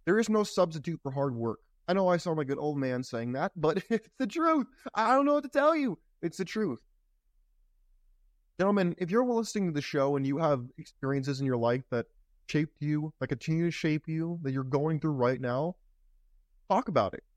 There is no substitute for hard work. I know I sound like an old man saying that, but it's the truth. I don't know what to tell you. It's the truth. Gentlemen, if you're listening to the show and you have experiences in your life that shaped you, that continue to shape you, that you're going through right now, talk about it.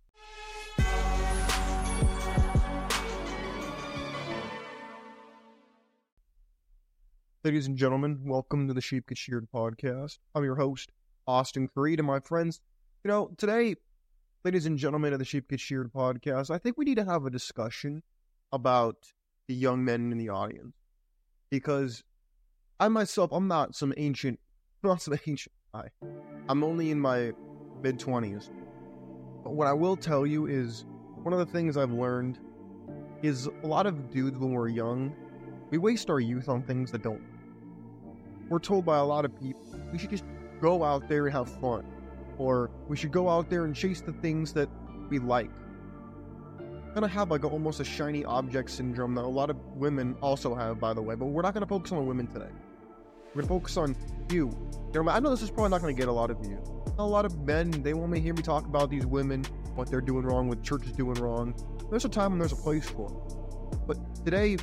Ladies and gentlemen, welcome to the Sheep Get Sheared podcast. I'm your host, Austin Creed, and my friends, today, ladies and gentlemen of the Sheep Get Sheared podcast, I think we need to have a discussion about the young men in the audience. Because I myself, I'm not some ancient guy. I'm only in my mid-20s. But what I will tell you is, one of the things I've learned is a lot of dudes when we're young, we waste our youth on things that don't. We're told by a lot of people, we should just go out there and have fun. Or we should go out there and chase the things that we like. Kind of have like almost a shiny object syndrome that a lot of women also have, by the way. But we're not going to focus on women today. We're going to focus on you. I know this is probably not going to get a lot of you. A lot of men, they want to hear me talk about these women, what they're doing wrong, what church is doing wrong. There's a time and there's a place for it. But today,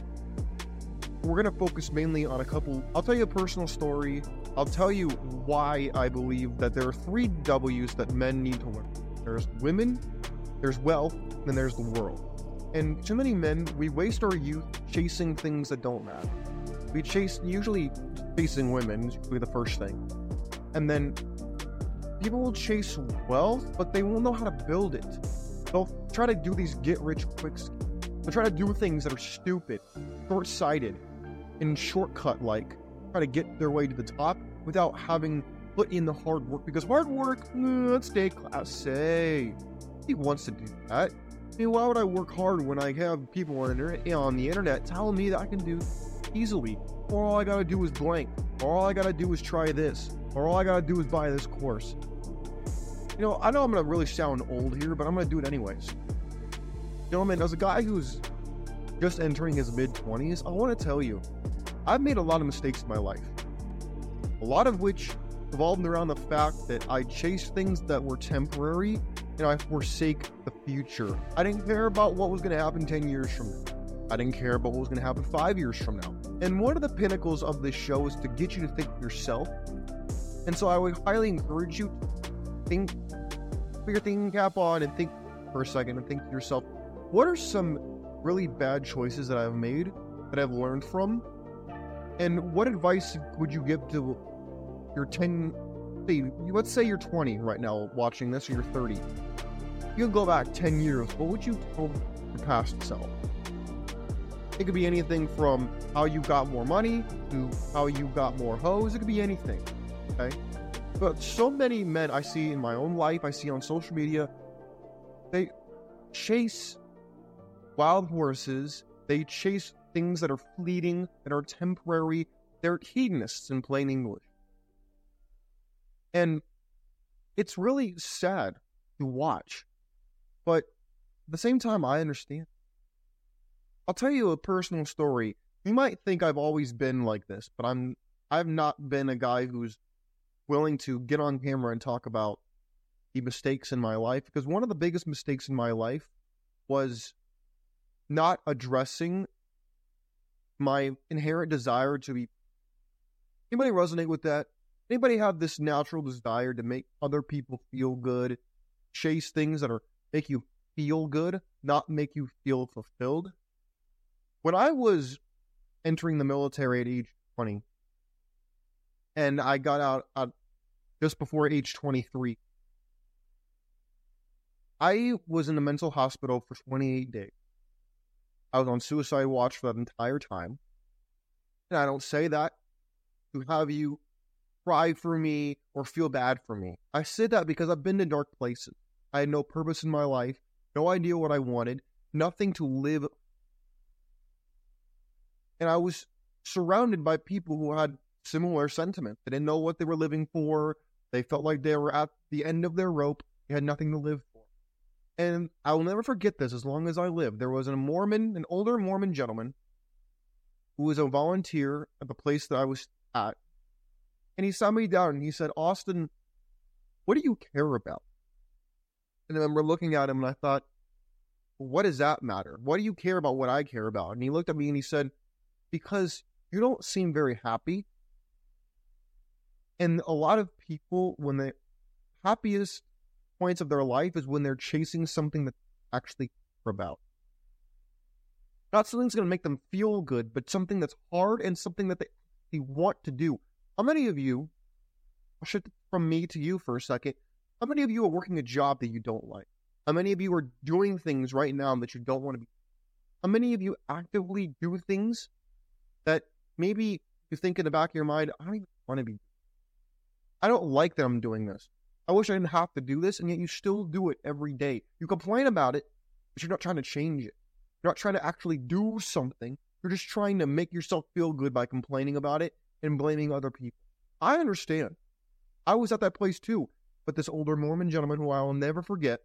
we're going to focus mainly on a couple. I'll tell you a personal story. I'll tell you why I believe that there are 3 W's that men need to learn. There's women, there's wealth, and then there's the world. And too many men, we waste our youth chasing things that don't matter. We usually chasing women is usually the first thing. And then people will chase wealth, but they won't know how to build it. They'll try to do these get-rich-quick schemes. They'll try to do things that are stupid, short-sighted, and shortcut-like. Try to get their way to the top without having put in the hard work. Because hard work, let's stay class A. He wants to do that. I mean, why would I work hard when I have people on the internet telling me that I can do easily? Or all I gotta do is blank. Or all I gotta do is try this. Or all I gotta do is buy this course. I know I'm gonna really sound old here, but I'm gonna do it anyways. Gentlemen, as a guy who's just entering his mid-20s, I want to tell you, I've made a lot of mistakes in my life. A lot of which revolved around the fact that I chased things that were temporary and I forsake the future. I didn't care about what was going to happen 10 years from now. I didn't care about what was going to happen 5 years from now. And one of the pinnacles of this show is to get you to think for yourself. And so I would highly encourage you to put your thinking cap on and think for a second and think to yourself, what are some really bad choices that I've made, that I've learned from? And what advice would you give to your let's say you're 20 right now watching this, or you're 30. You can go back 10 years. What would you tell your past self? It could be anything from how you got more money to how you got more hoes. It could be anything, okay? But so many men I see in my own life, I see on social media, they chase wild horses. They chase things that are fleeting, that are temporary. They're hedonists in plain English. And it's really sad to watch. But at the same time, I understand. I'll tell you a personal story. You might think I've always been like this, but I've not been a guy who's willing to get on camera and talk about the mistakes in my life. Because one of the biggest mistakes in my life was not addressing my inherent desire to be. Anybody resonate with that? Anybody have this natural desire to make other people feel good, chase things that make you feel good, not make you feel fulfilled? When I was entering the military at age 20, and I got out just before age 23, I was in a mental hospital for 28 days. I was on suicide watch for that entire time. And I don't say that to have you cry for me or feel bad for me. I say that because I've been to dark places. I had no purpose in my life, no idea what I wanted, nothing to live. And I was surrounded by people who had similar sentiments. They didn't know what they were living for. They felt like they were at the end of their rope. They had nothing to live for. And I will never forget this as long as I live. There was an older Mormon gentleman who was a volunteer at the place that I was at. And he sat me down and he said, "Austin, what do you care about? And I remember looking at him and I thought, what does that matter? Why do you care about what I care about? And he looked at me and he said, because you don't seem very happy. And a lot of people, when the happiest points of their life is when they're chasing something that they actually care about. Not something that's going to make them feel good, but something that's hard and something that they want to do. How many of you, from me to you for a second, how many of you are working a job that you don't like? How many of you are doing things right now that you don't want to be? How many of you actively do things that maybe you think in the back of your mind, I don't even want to be. I don't like that I'm doing this. I wish I didn't have to do this, and yet you still do it every day. You complain about it, but you're not trying to change it. You're not trying to actually do something. You're just trying to make yourself feel good by complaining about it and blaming other people. I understand. I was at that place too. But this older Mormon gentleman who I will never forget,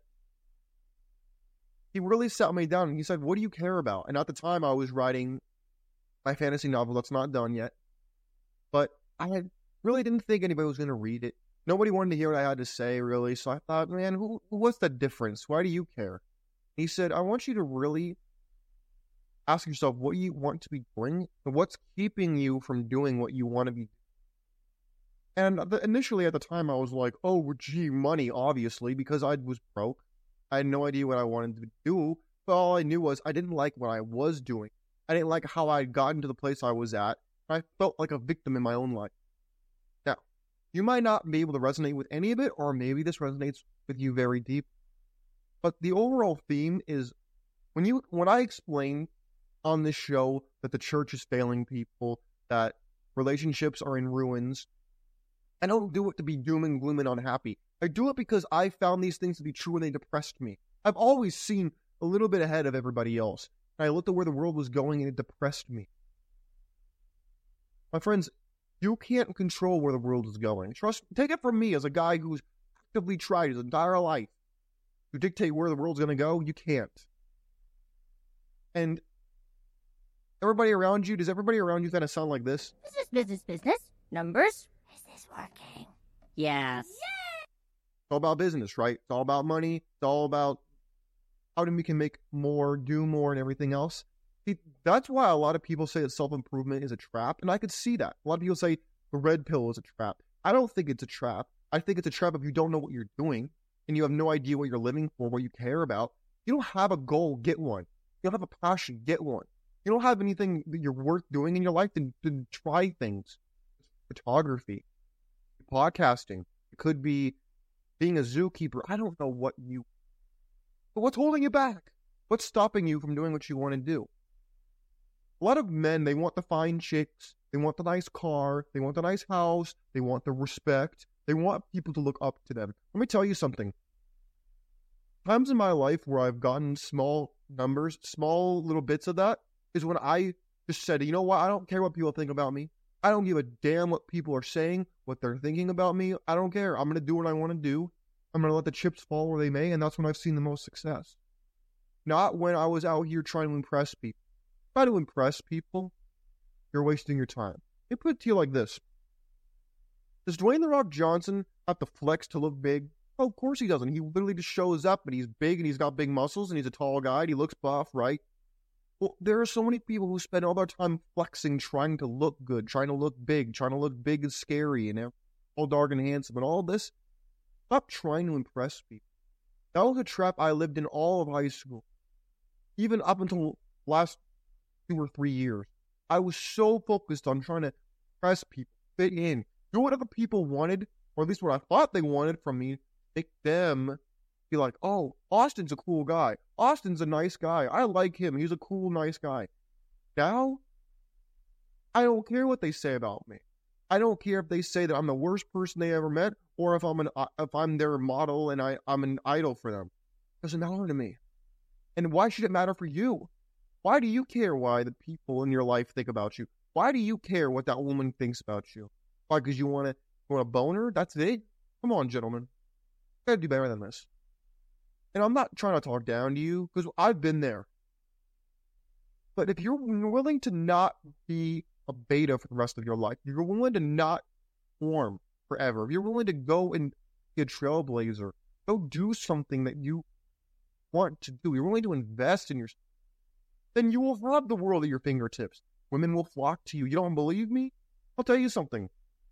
he really sat me down and he said, what do you care about? And at the time I was writing my fantasy novel that's not done yet. But I really didn't think anybody was going to read it. Nobody wanted to hear what I had to say, really. So I thought, man, what's the difference? Why do you care? He said, I want you to really ask yourself what you want to be doing and what's keeping you from doing what you want to be. And initially at the time, I was like, oh, gee, money, obviously, because I was broke. I had no idea what I wanted to do. But all I knew was I didn't like what I was doing. I didn't like how I had gotten to the place I was at. I felt like a victim in my own life. Now, you might not be able to resonate with any of it, or maybe this resonates with you very deep. But the overall theme is when I explain on this show that the church is failing people, that relationships are in ruins, I don't do it to be doom and gloom and unhappy. I do it because I found these things to be true and they depressed me. I've always seen a little bit ahead of everybody else. And I looked at where the world was going and it depressed me. My friends, you can't control where the world is going. Take it from me as a guy who's actively tried his entire life to dictate where the world's going to go. You can't. And everybody around you, does everybody around you kind of sound like this? Business. Numbers. Is this working? Yes. It's all about business, right? It's all about money. It's all about how we can make more, do more, and everything else. See, that's why a lot of people say that self-improvement is a trap, and I could see that. A lot of people say the red pill is a trap. I don't think it's a trap. I think it's a trap if you don't know what you're doing, and you have no idea what you're living for, what you care about. You don't have a goal, get one. You don't have a passion, get one. You don't have anything that you're worth doing in your life, to try things. Photography, podcasting, it could be being a zookeeper. I don't know what but what's holding you back? What's stopping you from doing what you want to do? A lot of men, they want the fine chicks, they want the nice car, they want the nice house, they want the respect, they want people to look up to them. Let me tell you something. Times in my life where I've gotten small numbers, small little bits of that, is when I just said, you know what, I don't care what people think about me. I don't give a damn what people are saying, what they're thinking about me. I don't care. I'm going to do what I want to do. I'm going to let the chips fall where they may, and that's when I've seen the most success. Not when I was out here trying to impress people. Try to impress people, you're wasting your time. Let me put it to you like this. Does Dwayne The Rock Johnson have to flex to look big? Oh, of course he doesn't. He literally just shows up, and he's big, and he's got big muscles, and he's a tall guy, and he looks buff, right? Well, there are so many people who spend all their time flexing, trying to look good, trying to look big and scary, and all dark and handsome, and all this. Stop trying to impress people. That was a trap I lived in all of high school. Even up until last 2 or 3 years. I was so focused on trying to impress people, fit in, do what other people wanted, or at least what I thought they wanted from me, make them be like, oh, Austin's a cool guy. Austin's a nice guy. I like him. He's a cool, nice guy. Now, I don't care what they say about me. I don't care if they say that I'm the worst person they ever met, or if I'm their model and I'm an idol for them. It doesn't matter to me. And why should it matter for you? Why do you care why the people in your life think about you? Why do you care what that woman thinks about you? Why? Because you want a boner? That's it? Come on, gentlemen. You gotta do better than this. And I'm not trying to talk down to you, because I've been there. But if you're willing to not be a beta for the rest of your life, if you're willing to not form forever, if you're willing to go and be a trailblazer. Go do something that you want to do. You're willing to invest in yourself. Then you will have the world at your fingertips. Women will flock to you. You don't believe me? I'll tell you something.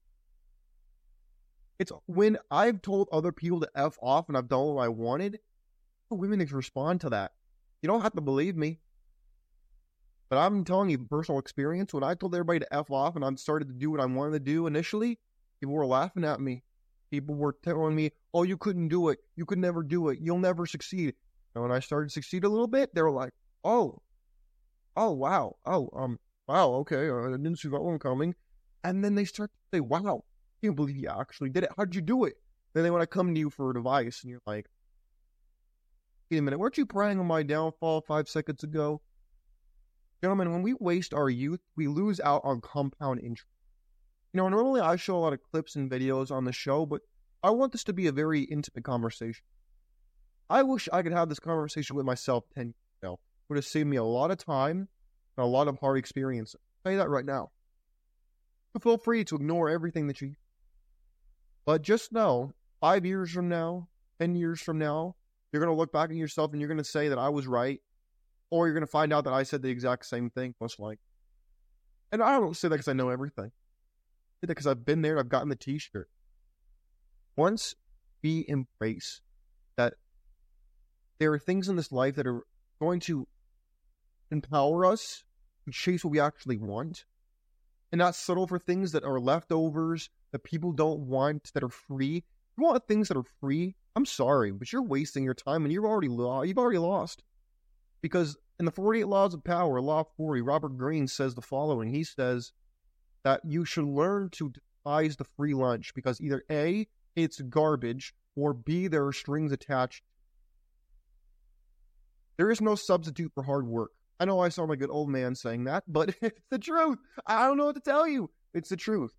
It's when I've told other people to F off and I've done what I wanted, women respond to that. You don't have to believe me. But I'm telling you, personal experience, when I told everybody to F off and I started to do what I wanted to do initially, people were laughing at me. People were telling me, oh, you couldn't do it. You could never do it. You'll never succeed. And when I started to succeed a little bit, they were like, wow. Wow, okay, I didn't see that one coming. And then they start to say, wow, I can't believe you actually did it. How'd you do it? Then they want to come to you for advice, and you're like, wait a minute, weren't you praying on my downfall 5 seconds ago? Gentlemen, when we waste our youth, we lose out on compound interest. Normally I show a lot of clips and videos on the show, but I want this to be a very intimate conversation. I wish I could have this conversation with myself 10 years ago. It would have saved me a lot of time and a lot of hard experiences. I'll tell you that right now. But feel free to ignore everything that you... But just know, 5 years from now, 10 years from now, you're going to look back at yourself and you're going to say that I was right. Or you're going to find out that I said the exact same thing, most likely. And I don't say that because I know everything. I say that because I've been there and I've gotten the t-shirt. Once we embrace that there are things in this life that are going to empower us to chase what we actually want, and not settle for things that are leftovers, that people don't want, that are free. If you want things that are free, I'm sorry, but you're wasting your time and you've already lost. Because in the 48 Laws of Power, Law 40, Robert Greene says the following. He says that you should learn to despise the free lunch because either A, it's garbage, or B, there are strings attached. There is no substitute for hard work. I know I sound like an old man saying that, but it's the truth. I don't know what to tell you. It's the truth.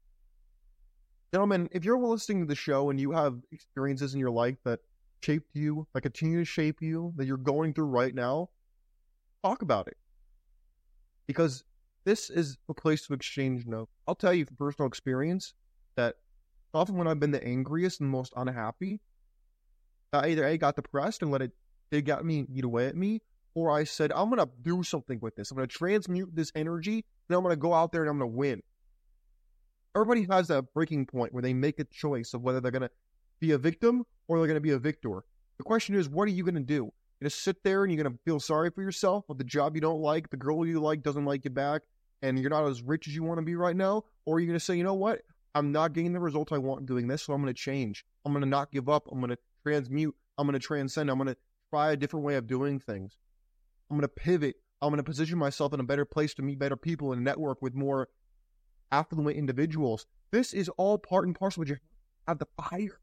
Gentlemen, if you're listening to the show and you have experiences in your life that shaped you, that continue to shape you, that you're going through right now, talk about it. Because this is a place to exchange notes. I'll tell you from personal experience that often when I've been the angriest and most unhappy, I either A, got depressed and let it dig at me and eat away at me, or I said, I'm going to do something with this. I'm going to transmute this energy, and I'm going to go out there and I'm going to win. Everybody has that breaking point where they make a choice of whether they're going to be a victim or they're going to be a victor. The question is, what are you going to do? You're going to sit there and you're going to feel sorry for yourself with the job you don't like, the girl you like doesn't like you back, and you're not as rich as you want to be right now? Or are you going to say, you know what? I'm not getting the results I want doing this, so I'm going to change. I'm going to not give up. I'm going to transmute. I'm going to transcend. I'm going to try a different way of doing things. I'm going to pivot. I'm going to position myself in a better place to meet better people and network with more affluent individuals. This is all part and parcel, but you have the fire.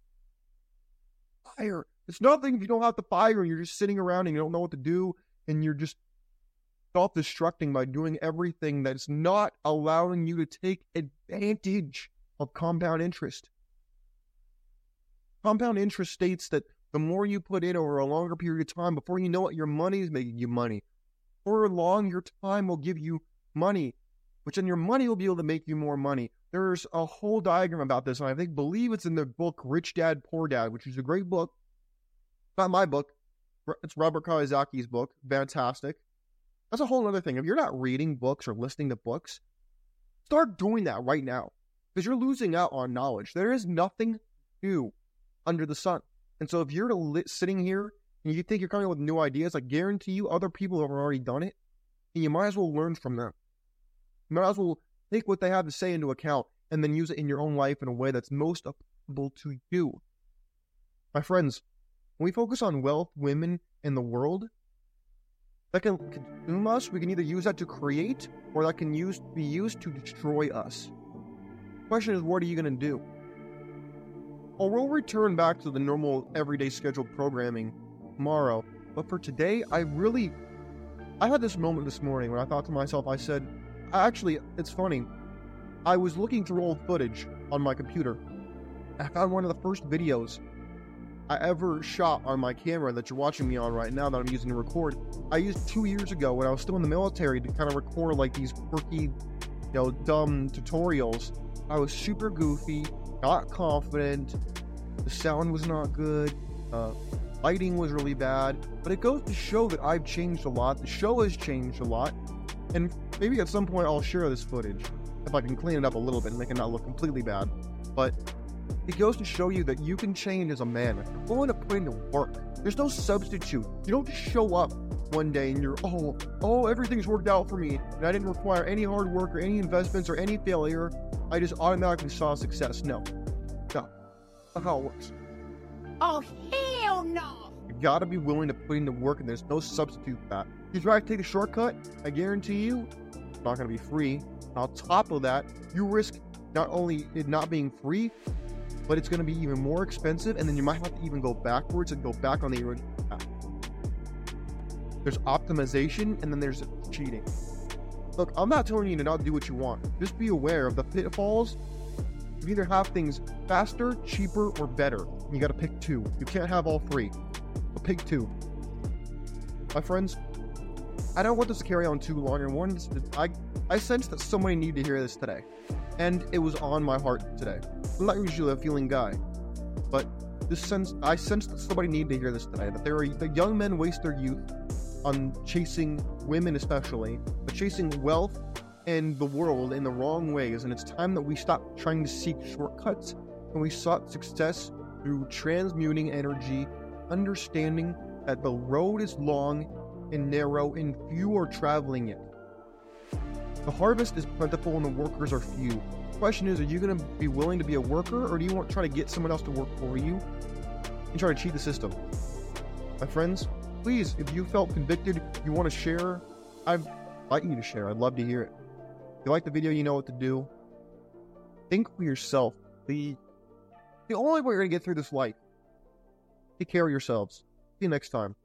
Fire. It's nothing if you don't have the fire and you're just sitting around and you don't know what to do and you're just self-destructing by doing everything that's not allowing you to take advantage of compound interest. Compound interest states that the more you put in over a longer period of time, before you know it, your money is making you money. For long, your time will give you money, which then your money will be able to make you more money. There's a whole diagram about this, and I believe it's in the book Rich Dad, Poor Dad, which is a great book. It's not my book. It's Robert Kiyosaki's book. Fantastic. That's a whole other thing. If you're not reading books or listening to books, start doing that right now, because you're losing out on knowledge. There is nothing new under the sun. And so if you're sitting here and you think you're coming up with new ideas, I guarantee you other people have already done it, and you might as well learn from them. You might as well take what they have to say into account and then use it in your own life in a way that's most applicable to you. My friends, when we focus on wealth, women, and the world, that can consume us. We can either use that to create, or that can be used to destroy us. The question is, what are you going to do? Well, we'll return back to the normal everyday scheduled programming tomorrow. But for today, I had this moment this morning when I thought to myself, I said, actually, it's funny. I was looking through old footage on my computer. I found one of the first videos I ever shot on my camera that you're watching me on right now that I'm using to record. I used 2 years ago when I was still in the military to kind of record like these quirky, dumb tutorials. I was super goofy, not confident. The The sound was not good. Lighting was really bad. But it goes to show that I've changed a lot. The show has changed a lot. And maybe at some point I'll share this footage if I can clean it up a little bit and make it not look completely bad. But it goes to show you that you can change as a man. If you're willing to put in the work, there's no substitute. You don't just show up one day and you're, everything's worked out for me, and I didn't require any hard work or any investments or any failure. I just automatically saw success. No. That's not how it works. Oh, hell no! You gotta be willing to put in the work, and there's no substitute for that. If you try to take a shortcut, I guarantee you, it's not gonna be free. On top of that, you risk not only it not being free, but it's gonna be even more expensive, and then you might have to even go backwards and go back on the original path. There's optimization, and then there's cheating. Look, I'm not telling you to not do what you want. Just be aware of the pitfalls. You either have things faster, cheaper, or better. You gotta pick two. You can't have all three. So pick two. My friends, I don't want this to carry on too long, and I sensed that somebody needed to hear this today. And it was on my heart today. I'm not usually a feeling guy, but I sensed that somebody needed to hear this today. That young men waste their youth on chasing women, especially, but chasing wealth and the world in the wrong ways. And it's time that we stop trying to seek shortcuts and we sought success through transmuting energy, understanding that the road is long and narrow and few are traveling it. The harvest is plentiful and the workers are few. The question is, are you going to be willing to be a worker, or do you want to try to get someone else to work for you and try to cheat the system? My friends, please, if you felt convicted, you want to share, I invite you to share. I'd love to hear it. If you like the video, you know what to do. Think for yourself. The only way you're going to get through this life. Take care of yourselves. See you next time.